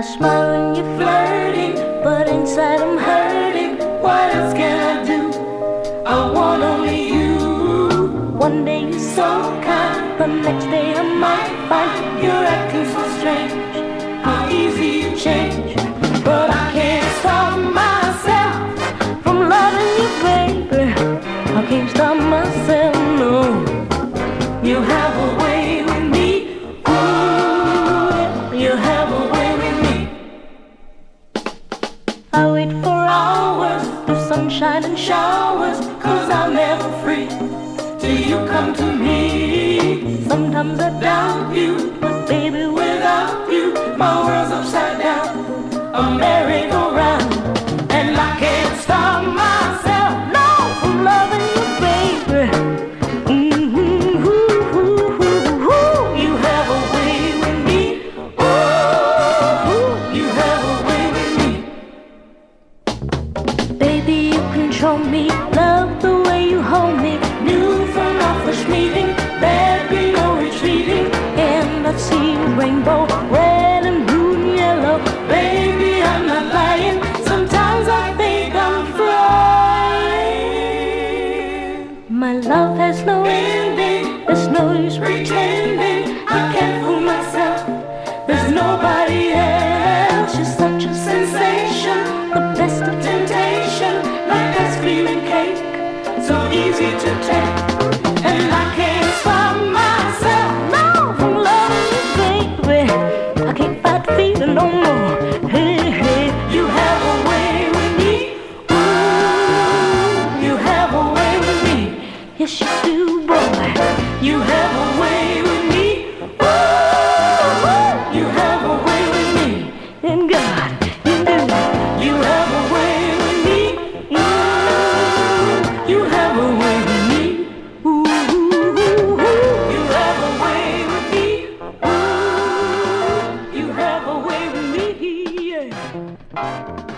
smile when you're flirting, but inside I'm hurting. What else can I do? I want only you. One day you're so kind, the next day I might find you're acting so strange. How easy you change. But I can't stop myself from loving you, baby. I can't stop myself, no. You have a way with me. Ooh, you have a way with me. I wait for hours through sunshine and showers, 'cause I'm never free till you come to me. Sometimes I doubt you, but baby, without you, my world's upside down, a merry-go-round. And I can't stop myself, no, from loving you, baby. You have a way with me. Ooh, you have a way with me. Baby, you control me, love the way you hold me. Knew from our first meeting there'd be no retreating. And I see rainbow, red and blue and yellow. Baby, I'm not lying, sometimes I think I'm flying. My love has no ending, there's no use pretending. I can't fool myself, there's nobody else. You're such a sensation, the best of temptation, like ice cream and cake, so easy to take. And I can't stop myself, no, from loving you, baby. I can't fight the feeling no more. Hey, hey, you have a way with me. Ooh, you have a way with me. Yes, you do, boy. You have a way with me. Ooh, you have a way with me. And God, you do. You have a way with me. You have a way with me. Ooh, you have a way with me. Ooh, you have a way with me. Yeah.